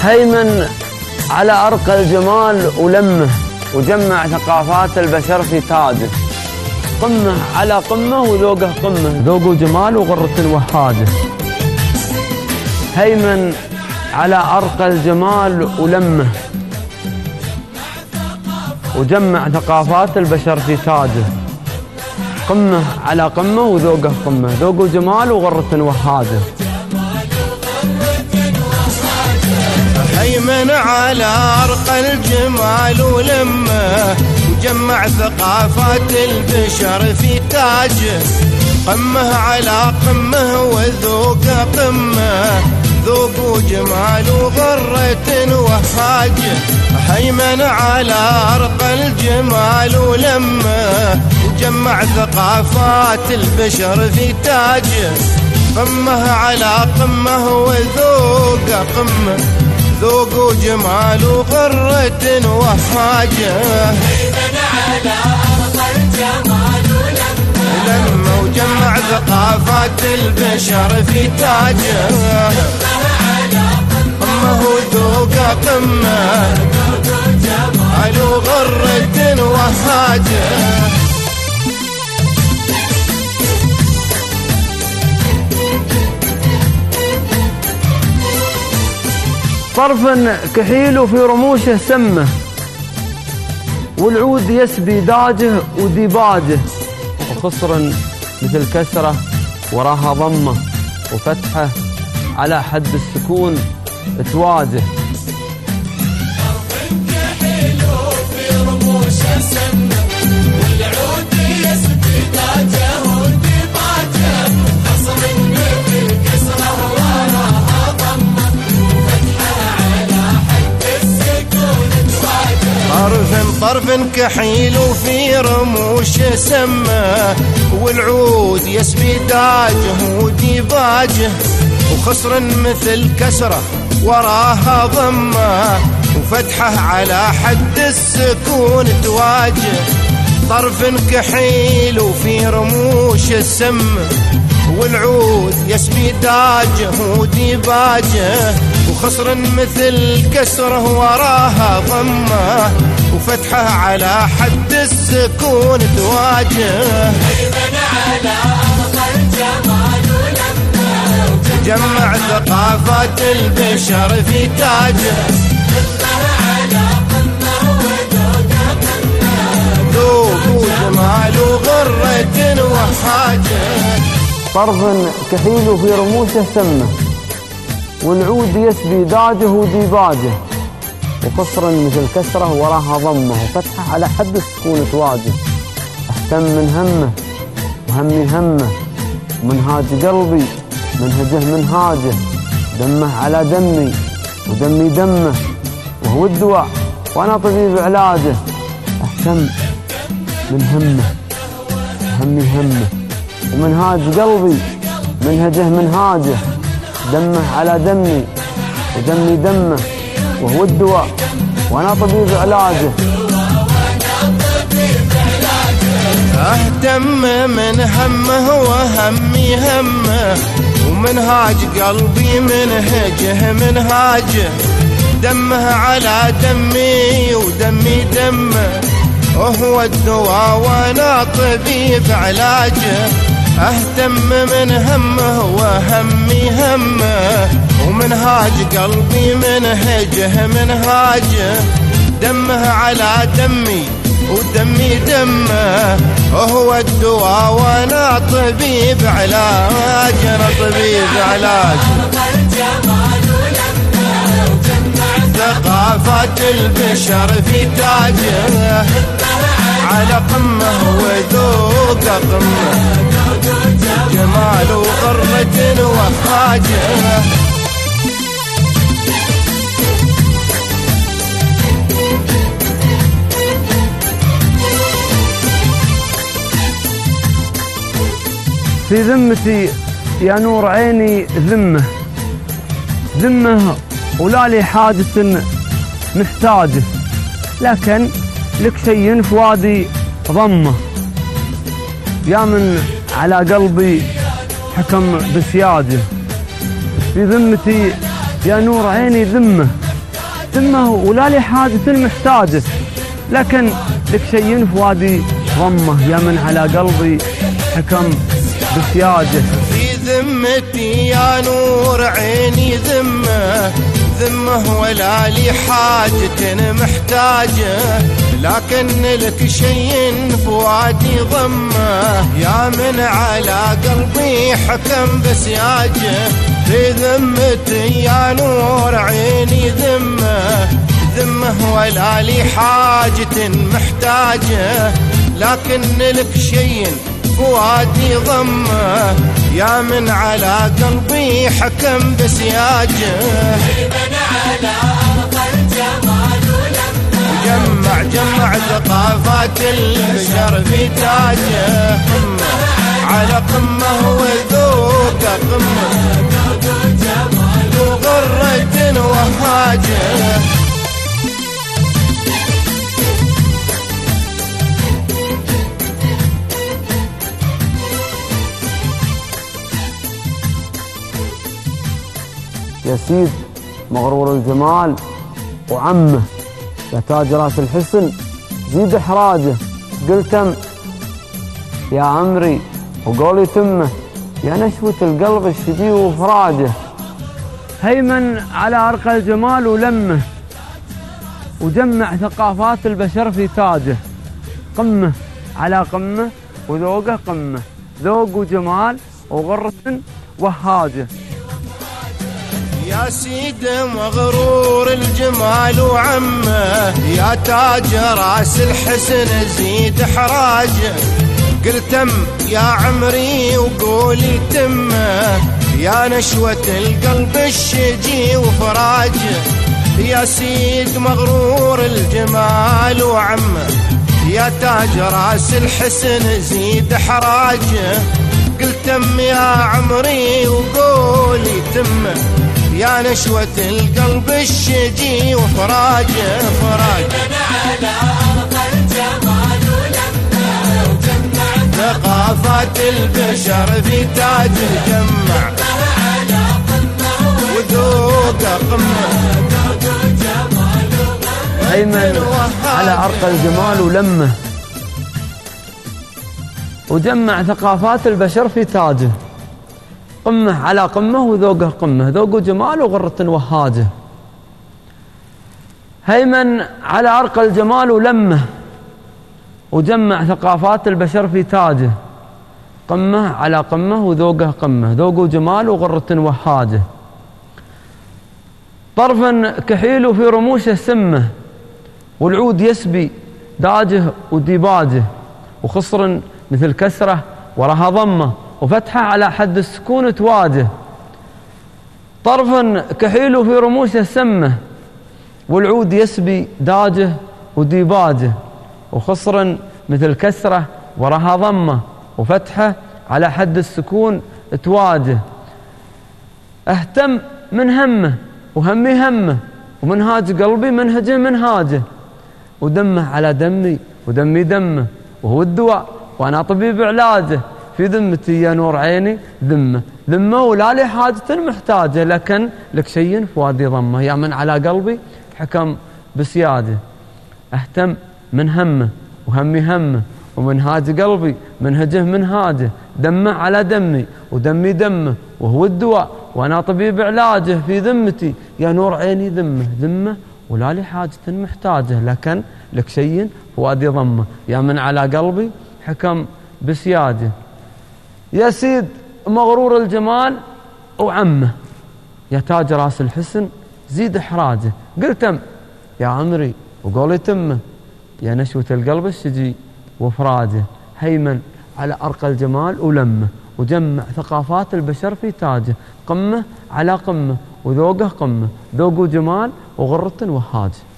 هيمن على أرقى الجمال ولمه، وجمع ثقافات البشر في تاجه. قمه على قمه وذوقه قمه، ذوق وجمال وغرة وهاجه. هيمن على أرقى الجمال ولمه، وجمع ثقافات البشر في تاجه. قمه على قمه وذوقه قمه، ذوق وجمال وغرة وهاجه. هيمن على أرقى الجمال ولمه، وجمع ثقافات البشر في تاجه. قمه على قمه وذوقه قمه، ذوق وجمال وغرة وهاجه. هيمن على أرقى الجمال ولمه، وجمع ثقافات البشر في تاجه. قمه على قمه وذوقه قمه، ذوق وجمال وغرة وهاجه. هيمن على أرقى الجمال ولمه، وجمع ثقافات البشر في تاجه. قمه وذوقه قمه، جمال وغرة وهاجه. طرف كحيل في رموشه سمه، والعود يسبي داجه وديباجه. وخصر مثل كسره وراها ضمه، وفتحه على حد السكون تواجه. كحيل في رموشه سمه، والعود يسبي داجه وديباجه. قصر مثل كسره وراها ضمه، طرف كحيل في رموشه سمه، والعود يسبي داجه وديباجه. وخصر مثل كسره وراها ضمه، وفتحه على حد السكون تواجه. طرف كحيل في رموشه سمه، والعود يسبي داجه وديباجه. وخصر مثل كسره وراها ضمه، وفتحه على حد السكون تواجه. هيمن على أرقى الجمال ولمه، جمع ثقافات البشر في تاجه. قمه على قمه وذوقه قمه، ذوق وجمال وغرة وهاجه. طرف كحيل في رموشه سمه، والعود يسبي داجه وديباجه. وقصر مثل كسره وراها ضمه، وفتحه على حد السكون تواجه. اهتم من همه وهمي همه، ومنهاج قلبي منهجه منهاجه. دمه على دمي ودمي دمه، وهو الدواء وانا طبيب علاجه. اهتم من همه وهمي همه، ومنهاج قلبي منهجه منهاجه. دمه على دمي ودمي دمه، وهو الدواء وانا طبيب علاجه. اهتم من همه وهمي همه، ومنهاج قلبي منهجه منهاجه. دمه على دمي ودمي دمه، وهو الدواء وانا طبيب علاجه. اهتم من همه وهمي همه، ومنهاج قلبي منهجه منهاجه. دمه على دمي ودمي دمه، وهو الدواء وانا طبيب علاجه. انا طبيب علاجه. ثقافات البشر في تاجه، على قمه وذوق قمه، جمال وغرة وهاجه. في ذمتي يا نور عيني ذمه، ذمه ولا لي حاجة محتاجه. لكن لك شيء فؤادي ضمه، يا من على قلبي حكم بسياجه. في ذمتي يا نور عيني ذمه، تمه ولا لي حاجة محتاجه، لكن لك شيء فؤادي ضمه، يا من على قلبي حكم بسياجه. في ذمتي يا نور عيني ذمه، ذمه ولا لي حاجة محتاجه، لكن لك شيء فؤادي ضمه، يا من على قلبي حكم بسياجه. في ذمتي يا نور عيني ذمه، ذمه ولا لي حاجة محتاجه، لكن لك شيء فؤادي ضمه، يا من على قلبي حكم بسياجه. من على أرض الجمال ولما جمع ثقافات البشر في تاجه، قمة على قمة وذوق قمة، وغرة وهاجه. يا سيد مغرور الجمال وعمه، يا تاج راس الحسن زيد احراجه. قلتم يا عمري وقولي تمه، يا نشوة القلب الشدي وفراجه. هيمن على أرقى الجمال ولمه، وجمع ثقافات البشر في تاجه، قمه على قمه وذوقه قمه، ذوق وجمال وغرة وهاجه. يا سيد مغرور الجمال وعمه، يا تاج راس الحسن زيد حراجه. قلتم يا عمري وقولي تمه، يا نشوة القلب الشجي وفراجه. يا سيد مغرور الجمال وعمه، يا تاج راس الحسن زيد حراجه. قلتم يا عمري وقولي تمه، يا نشوة القلب الشجي وفراجه فراجه. من على أرض الجمال ولما وجمع ثقافات البشر في تاجه، جمع على قمة وذوق قمة. هيمن على أرقى الجمال ولمه، وجمع ثقافات البشر في تاجه، قمة على قمة وذوقه قمة، ذوق وجمال وغرة وهاجه. هيمن على أرقى الجمال ولمه، وجمع ثقافات البشر في تاجه، قمة على قمة وذوقه قمة، ذوق وجمال وغرة وهاجه. طرفا كحيل في رموشه سمه، والعود يسبي داجه وديباجه، وخصر مثل كسره وراها ضمه، وفتحه على حد السكون تواجه. طرفا كحيل في رموشه سمه، والعود يسبي داجه وديباجه، وخصرا مثل كسره وراها ضمه، وفتحه على حد السكون تواجه. اهتم من همه وهمي همه، ومنهاج قلبي منهجه منهاجه، ودمه على دمي ودمي دمه، وهو الدواء وانا طبيب علاجه. في ذمتي يا نور عيني ذمه، ذمه ولا لي حاجة محتاجه، لكن لك شيء فؤادي ضمه، يا من على قلبي حكم بسياده. اهتم من همه وهمي همه، ومنهاج قلبي منهجه منهاجه، دمه على دمي ودمي دمه، وهو الدواء وانا طبيب علاجه. في ذمتي يا نور عيني ذمه، ذمه ولا لي حاجة محتاجه، لكن لك شيء فؤادي ضمه، يا من على قلبي حكم بسياده. يا سيد مغرور الجمال وعمه، يا تاج راس الحسن زيد احراجه. قلتم يا عمري وقولي تمه، يا نشوة القلب الشجي وفراجه. هيمن على أرقى الجمال ولمه، وجمع ثقافات البشر في تاجه، قمة على قمة وذوقه قمة، ذوق وجمال وغرة وهاجه.